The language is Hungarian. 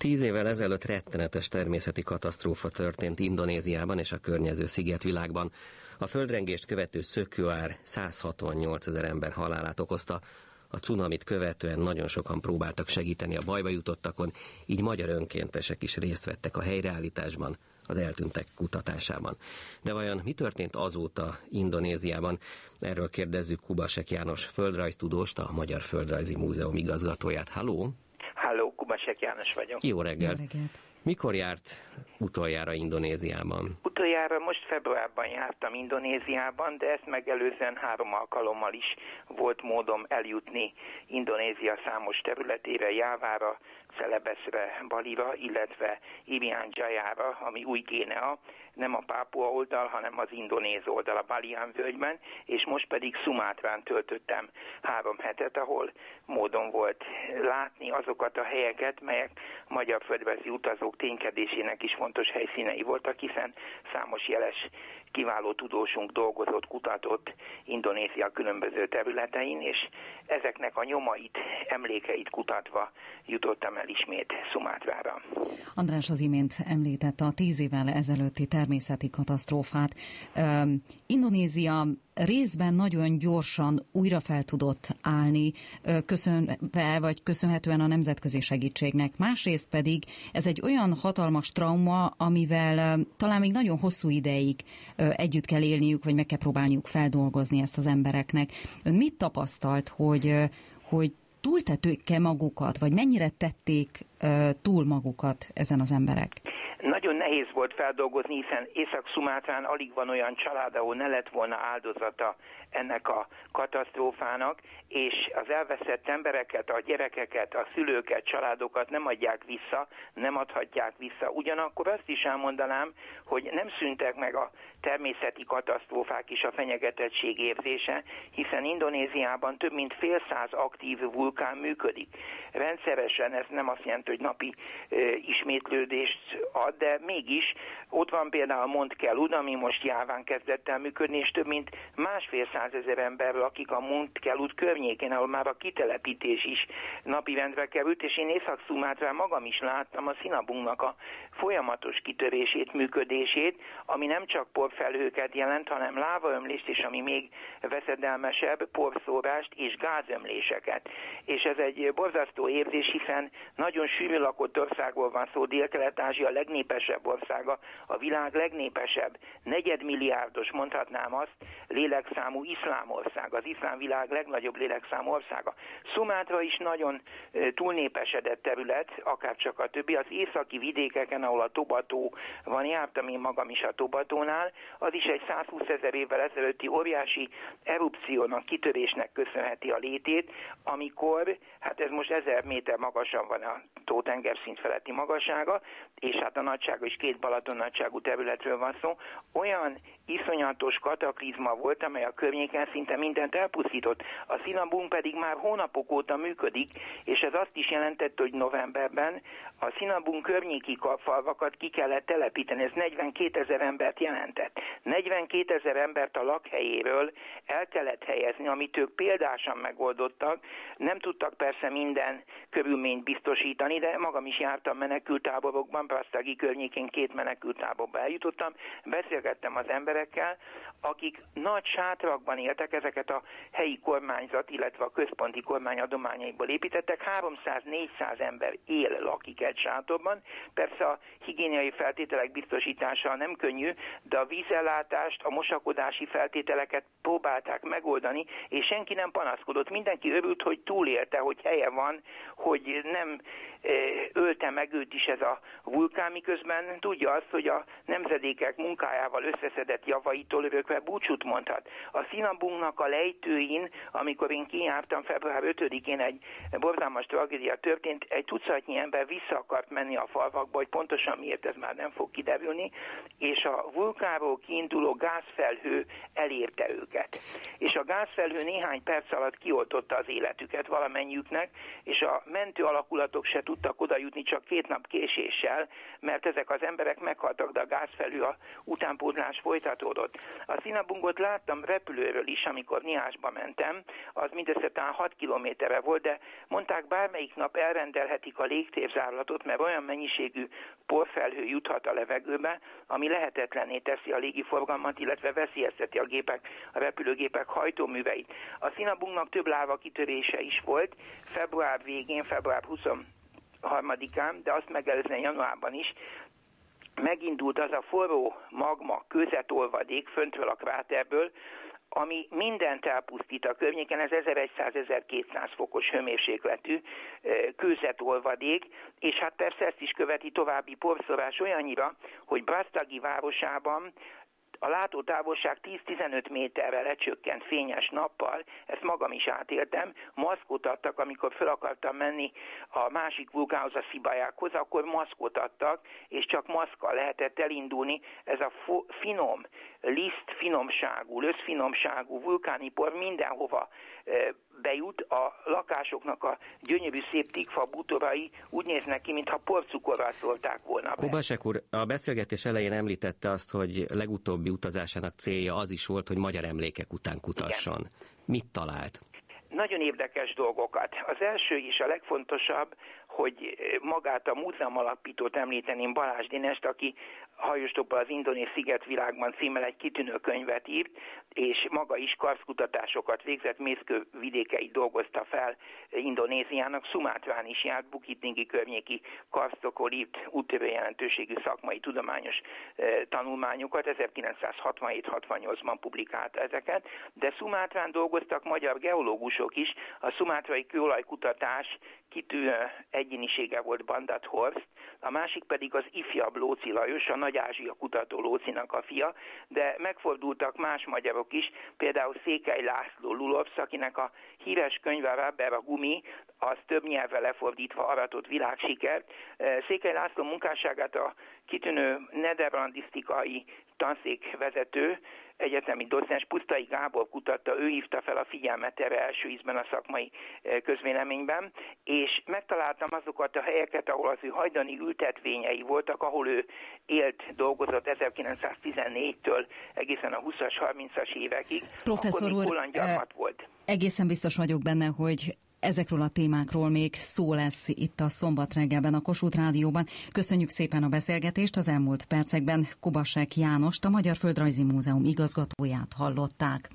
10 évvel ezelőtt rettenetes természeti katasztrófa történt Indonéziában és a környező szigetvilágban. A földrengést követő szökőár 168 000 ember halálát okozta. A cunamit követően nagyon sokan próbáltak segíteni a bajba jutottakon, így magyar önkéntesek is részt vettek a helyreállításban, az eltűntek kutatásában. De vajon mi történt azóta Indonéziában? Erről kérdezzük Kubasek János földrajztudóst, a Magyar Földrajzi Múzeum igazgatóját. Halló! Halló, Kubasek János vagyok. Jó reggelt! Mikor járt utoljára Indonéziában? Utoljára most februárban jártam Indonéziában, de ezt megelőzően 3 alkalommal is volt módom eljutni Indonézia számos területére, Jávára, Celebeszre, Balira, illetve Irian Jayára, ami Új-Guinea, nem a Pápua oldal, hanem az indonéz oldal, a Balián völgyben, és most pedig Szumátrán töltöttem 3 hetet, ahol módon volt látni azokat a helyeket, melyek magyar földrajzi utazók ténykedésének is fontos helyszínei voltak, hiszen számos jeles, kiváló tudósunk dolgozott, kutatott Indonézia különböző területein, és ezeknek a nyomait, emlékeit kutatva jutottam el ismét Szumátrára. András az imént említette a 10 évvel ezelőtti természeti katasztrófát. Indonézia részben nagyon gyorsan újra fel tudott állni, köszönhetően a nemzetközi segítségnek. Másrészt pedig ez egy olyan hatalmas trauma, amivel talán még nagyon hosszú ideig együtt kell élniük, vagy meg kell próbálniuk feldolgozni ezt az embereknek. Ön mit tapasztalt, hogy túltették-e magukat, vagy mennyire tették túl magukat ezen az emberek? Nagyon nehéz volt feldolgozni, hiszen Észak-Szumátrán alig van olyan család, ahol ne lett volna áldozata ennek a katasztrófának, és az elveszett embereket, a gyerekeket, a szülőket, családokat nem adják vissza, nem adhatják vissza. Ugyanakkor azt is elmondanám, hogy nem szűntek meg a természeti katasztrófák és a fenyegetettség érzése, hiszen Indonéziában több mint fél száz aktív vulkán működik. Rendszeresen, ez nem azt jelenti, hogy napi ismétlődést ad, de mégis ott van például Mont Kelud, ami most Jáván kezdett el működni, és több mint 1,5 millió ember lakik a Mont Kelud környékén, ahol már a kitelepítés is napirendre került, és én Észak-Szumátrán magam is láttam a Sinabungnak a folyamatos kitörését, működését, ami nem csak porfelhőket jelent, hanem lávaömlést, és ami még veszedelmesebb, porszórást és gázömléseket. És ez egy borzasztó érzés, hiszen nagyon sűrű lakott országból van szó, Dél-Kelet-Ázsia legnépesebb országa, a világ legnépesebb, negyedmilliárdos, mondhatnám azt, lélekszámú iszlámország, az iszlám világ legnagyobb lélekszámú országa. Szumátra is nagyon túlnépesedett terület, akárcsak a többi, az északi vidékeken, ahol a Tobató van, jártam én magam is a Tobatónál, az is egy 120 000 évvel ezelőtti óriási erupciónak, kitörésnek köszönheti a létét, amikor, hát ez most 1000 méter magasan van a tótengerszint feletti magassága, és hát a nagysága is 2 Balaton nagyságú területről van szó, olyan iszonyatos kataklizma volt, amely a környéken szinte mindent elpusztított. A Sinabung pedig már hónapok óta működik, és ez azt is jelentette, hogy novemberben a Sinabung környéki falvakat ki kellett telepíteni. Ez 42 000 embert jelentett. 42 000 embert a lakhelyéről el kellett helyezni, amit ők példásan megoldottak. Nem tudtak persze minden körülményt biztosítani, de magam is jártam menekülttáborokban, Prasztagi környékén 2 menekülttáborba eljutottam, beszélgettem az emberekkel, akik nagy sátrakban éltek, ezeket a helyi kormányzat, illetve a központi kormány adományaiból építettek, 300-400 ember lakik egy sátorban. Persze a higiéniai feltételek biztosítása nem könnyű, de a vízellátást, a mosakodási feltételeket próbálták megoldani, és senki nem panaszkodott. Mindenki örült, hogy túlélte, hogy helye van, hogy nem ölte meg őt is ez a vulkán, miközben tudja azt, hogy a nemzedékek munkájával összeszedett javaitól örökre búcsút mondhat. A Sinabungnak a lejtőin, amikor én kijártam február 5-én, egy borzalmas tragédia történt, egy tucatnyi ember vissza akart menni a falvakba, hogy pontosan miért, ez már nem fog kiderülni, és a vulkánról kiinduló gázfelhő elérte őket. És a gázfelhő néhány perc alatt kioltotta az életüket valamennyiüknek, és a mentő alakulatok se tudtak oda jutni csak 2 nap késéssel, mert ezek az emberek meghaltak, de a gázfelhő a utánpótlás folytatása folytatódott. A Sinabungot láttam repülőről is, amikor Niásba mentem, az mindössze talán 6 kilométerre volt, de mondták, bármelyik nap elrendelhetik a légtérzárlatot, mert olyan mennyiségű porfelhő juthat a levegőbe, ami lehetetlenné teszi a légiforgalmat, illetve veszélyezteti a repülőgépek hajtóműveit. A Sinabunknak több láva kitörése is volt, február végén, február 23-án, de azt megelőzően januárban is, megindult az a forró magma kőzetolvadék föntről a kráterből, ami mindent elpusztít a környéken, ez 1100-1200 fokos hőmérsékletű kőzetolvadék, és hát persze ezt is követi további porszorás olyannyira, hogy Brastagi városában a látótávolság 10-15 méterre lecsökkent fényes nappal, ezt magam is átéltem, maszkot adtak, amikor fel akartam menni a másik vulkánhoz, a Szibajákhoz, akkor maszkot adtak, és csak maszkkal lehetett elindulni. Ez a finom, liszt finomságú, löszfinomságú vulkánipor mindenhova bejut, a lakásoknak a gyönyörű szép tikfa bútorai úgy néznek ki, mintha porcukorral szólták volna be. Kubasek úr, a beszélgetés elején említette azt, hogy legutóbbi utazásának célja az is volt, hogy magyar emlékek után kutasson. Igen. Mit talált? Nagyon érdekes dolgokat. Az első és a legfontosabb, hogy magát a múzeum alapítót említeném, Balázs Dénest, aki Hajóstoppal az indonéz szigetvilágban címmel egy kitűnő könyvet írt, és maga is karszkutatásokat végzett, Mészkő vidékeit dolgozta fel Indonéziának, Szumátrán is járt, Bukittinggi környéki karsztokról írt úttörő jelentőségű szakmai tudományos tanulmányokat, 1967-68-ban publikálta ezeket, de Szumátrán dolgoztak magyar geológusok is, a szumátrai kőolajkutatás kitűnő egyénisége volt Bandat Horst, a másik pedig az ifjabb Lóczy Lajos, a Nagy-Ázsia kutató Lóczynak a fia, de megfordultak más magyarok is, például Székely László Lulovsz, akinek a híres könyve Rubber a gumi, az több nyelvre lefordítva aratott világsikert. Székely László munkásságát a kitűnő nederlandisztikai tanszékvezető, egyetemi docens Pusztai Gábor kutatta, ő hívta fel a figyelmet erre első ízben a szakmai közvéleményben, és megtaláltam azokat a helyeket, ahol az ő hajdani ültetvényei voltak, ahol ő élt, dolgozott 1914-től egészen a 20-as, 30-as évekig. Professzor úr, volt. Egészen biztos vagyok benne, hogy ezekről a témákról még szó lesz itt a szombat reggelben a Kossuth Rádióban. Köszönjük szépen a beszélgetést, az elmúlt percekben Kubasek Jánost, a Magyar Földrajzi Múzeum igazgatóját hallották.